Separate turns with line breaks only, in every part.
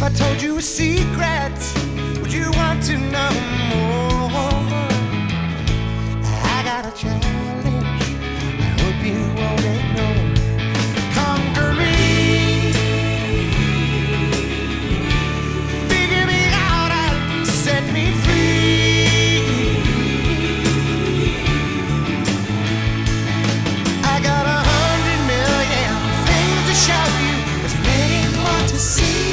I told you a secret, would you want to know more? I got a challenge, I hope you won't ignore. Conquer me, figure me out and set me free. I got 100 million things to show you, there's many more to see.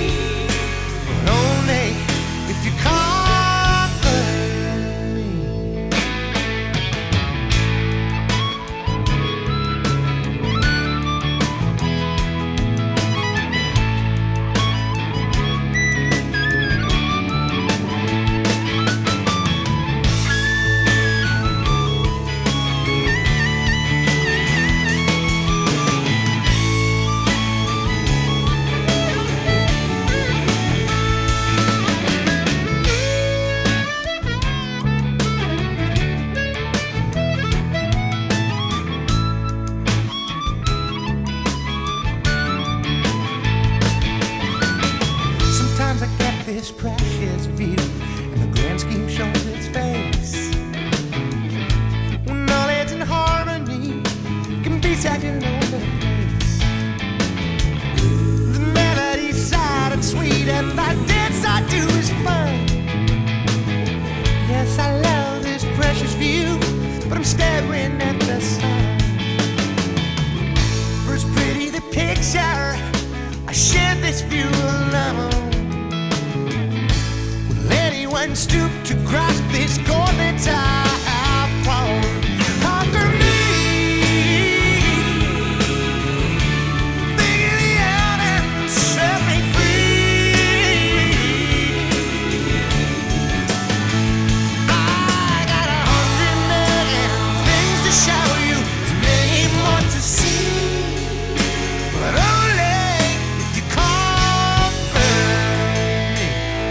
This precious view, and the grand scheme shows its face. When knowledge and harmony can be such a lonely place. The melody's sad and sweet, and the dance I do is fun. Yes, I love this precious view, but I'm staring at the sun. First pretty the picture, I shared this view alone. Anyone stoop to grasp this goal that I have found? Conquer me, figure me out and set me free. I got 100 million things to show you, there's many more to see, but only if you conquer me.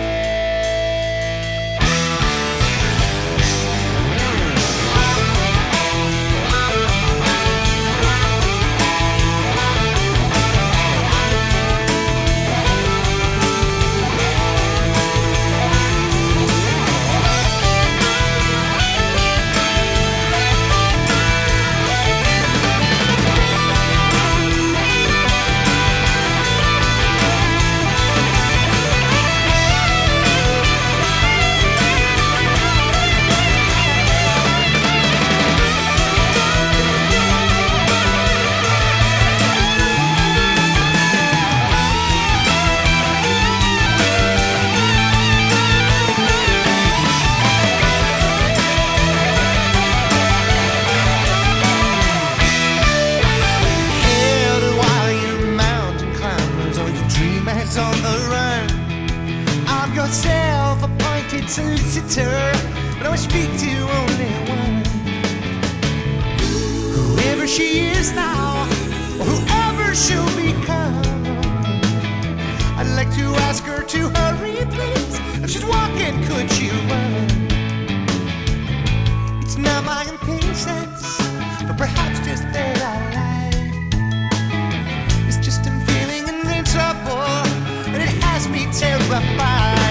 On the run, I'm your self-appointed solicitor, but I speak to only one. Whoever she is now, or whoever she'll become, I'd like to ask her to hurry, please. If she's walking, could she run? It's not my impatience, but perhaps just that I like. It's just I'm feeling in trouble, and it has me terrified.